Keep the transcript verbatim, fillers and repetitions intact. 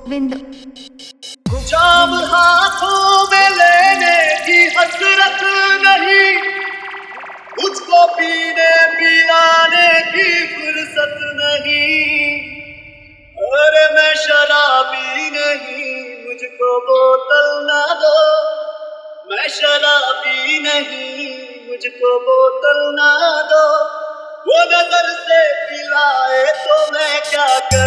गोविंद। जाम हाथों में लेने की हसरत नहीं, मुझको पीने पिलाने की फुर्सत नहीं। अरे मैं शराबी नहीं, मुझको बोतल ना दो। मैं शराबी नहीं, मुझको बोतल ना दो। वो नजर से पिलाए तो मैं क्या करूं।